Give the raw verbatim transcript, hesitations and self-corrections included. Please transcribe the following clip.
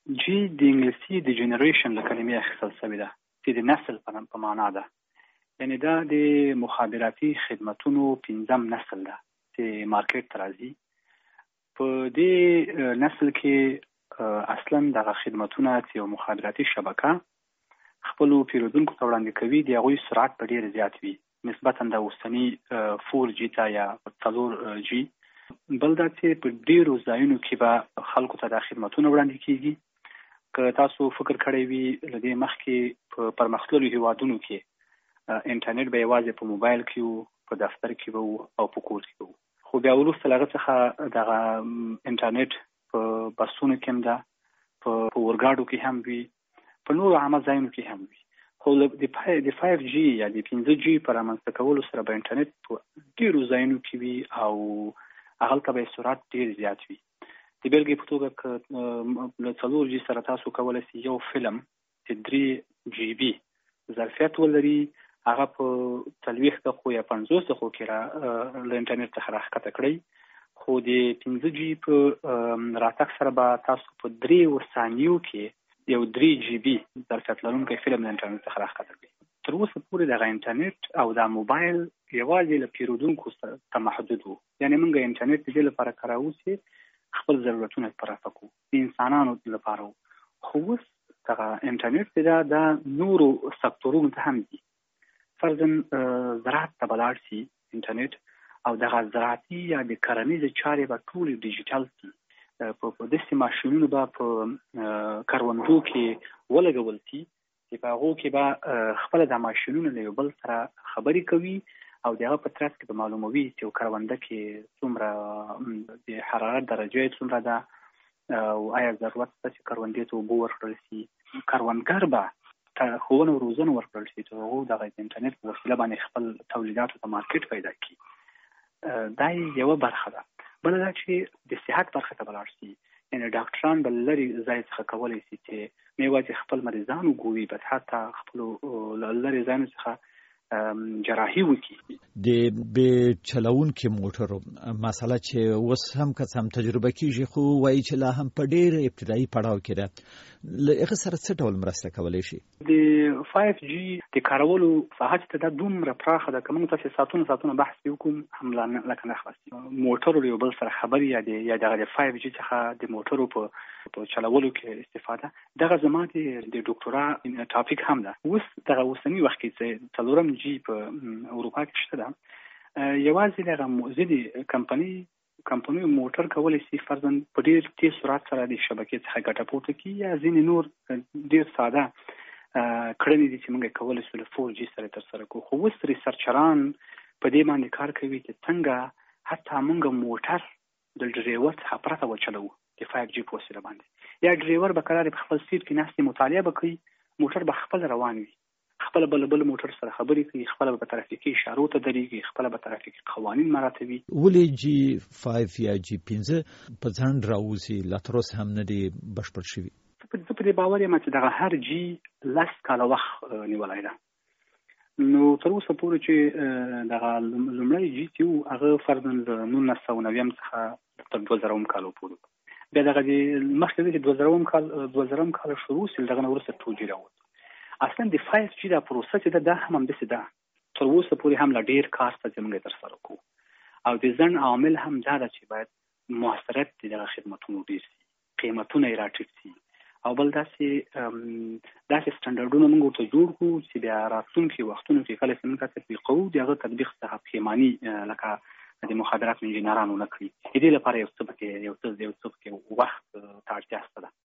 جی د انګلیسي د جنریشن له کلمې اخیستل شوې ده چې د نسل په معنا ده. یعنی دا د مخابراتي خدمتونو پنځم نسل ده چې مارکیټ ته راځي. په دې نسل کې اصلا دغه خدمتونه چې یو مخابراتي شبکه خپلو پیرودونکو ته وړاندې کوي د هغوی سرعت په ډېر زیات وي نسبتا د اوسني فور جي ته یا څلور جي. بل دا چې په ډېرو ځایونو کې به خلکو ته دا خدمتونه وړاندې کیږي. که تاسو فکر کړی وي له دې مخکې په پرمختللو هیوادونو کې انټرنیټ به یوازې په موبایل کې وو، په دفتر کې به وو او په کور کې به وو. خو بیا وروسته له هغه څخه دغه انټرنیټ په بسونو کې هم ده، په اورګاډو کې هم وي، په نورو عامه ځایونو کې هم وي. خو د فایو جي یا د پنځه جي په رامنځته کولو سره به انټرنیټ په ډېرو ځایونو کې وي او هغلته به سرعت ډېر زیات وي. د بېلګې په توګه که له څلور جي سره تاسو کولی شئ یو فلم چې درې جي بي ظرفیت ولري هغه په څلوېښت دقیقو یا پنځوس دقیقو کې را له انټرنیټ څخه راښکته کړئ. خو د پنځه جي په راتګ سره به تاسو په درې ثانیو کې یو درې جي بي ظرفیت لرونکی فلم له انټرنیټ څخه راښکته کړئ. تر اوسه پورې دغه انټرنیټ او دا موبایل یوازې له پیرودونکو ته محدود وو. یعنې موږ انټرنیټ د دې لپاره کاروو چې خپل ضرورتونه پوره کړو، د انسانانو لپاره. خو اوس دغه انټرنیټ چې دا د نورو سکتورونو ته هم دي. فرضاً زراعت ته به لاړ شي انټرنیټ او دغه زراعتي یا د کرنیزې چارې به ټولې ډیجیټل شي. په داسې ماشینونو به په کروندو کې ولګول شي چې په هغو کې به خپله دا ماشینونه له یو بل سره خبرې کوي او د هغه په ترڅ کې به معلوموي چې یو کرونده کې څومره د حرارت درجه یې څومره ده او آیا ضرورت شته چې کروندې ته اوبه ورکړل شي. کروندګر به ښوونه او روزنه ورکړل شي چې هغوی دغه انټرنیټ په وسیله باندې خپل تولیداتو ته مارکیټ پیدا کړي. دا یوه برخه ده. بله دا چې د صحت برخه ته به لاړ شي. یعنې ډاکټران به لرې ځای څخه کولی شي چې نه یوازې خپل مریضان وګوري بلکې حتی خپلو لرې ځایونو څخه جراحي وکړي. د بې چلونکي موټرو مسله چې اوس هم که څه هم تجربه کېږي خو وایي چې لا هم په ډېر ابتدایي پړاو کې ده. له هغه سره څه ډول مرسته کولی شي؟ د فایو جي د کارولو ساحه چې دا دومره پراخه ده که موږ تاسې ساعتونه ساعتونه بحث وکړو هم لکه نه خلاصي. موټرو له یو بل سره خبرې یا دغه د فایو جي څخه د موټرو په په چلولو کې استفاده دغه زما د ډاکټورا ټاپک هم ده. اوس دغه اوسني وخت کې چې څلورم جي په اروپا کې شته ده، یوازې دغه ځینې کمپنۍ کمپنیو موټر کولی شي فرضاً په ډېر تېز سرعت سره د شبکې څخه ګټه پورته کړي یا ځینې نور ډېر ساده کړنې دي چې موږ کولی شو له فور جي سره ترسره کړو. خو اوس ریسرچران په دې باندې کار کوي چې څنګه حتی موږ موټر د ډریور څخه پرته وچلوو د فایو جي په وسیله باندې. یا ډریور به قرار په خپل سیټ کې ناستې مطالعه به کوي، موټر به خپل روان وي، خپل بل بل موټر سره خبرې کوي، خپل به ترافیکي اشارو ته درېږي، خپل به ترافیکي قوانین مراعاتوي. ولې جی فایو یا جی پنځه په ځنډ راوځي لا تر اوسه هم نه دي بشپړ شوي؟ زه په دې باور یم چې دغه هر جی لس کاله وخت نیولی ده. نو تر اوسه پورې چې دغه لومړی جی چې و هغه فرضاً له نولس سوه نویم څخه تر دوه زرهوم کال پورې. بیا دغه د مخکې چې دوه زرهوم کال دوه زرهوم کال شروع شي دغه نه وروسته ټو جي راووت. اصلا د فایو جي دا پروسه چې ده دا هم همداسې ده. تر اوسه پورې هم لا ډېر کار ته چې موږ ترسره کوو او د ځنډ عامل هم دا ده چې باید مؤثریت د دغه خدمتونو ډېر شي، قیمتونه یې راټیټ شي او بل داسې داسې سټنډرډونه موږ ورته جوړ کړو چې بیا راتلونکي وختونو کې کله چې موږ تطبیقوو د هغه تطبیق څخه پښیماني لکه د مخابراتو انجینرانو نه کړي. د دې لپاره یو څه پکې یو څه یو څه پکې وخت ته اړتیا شته ده.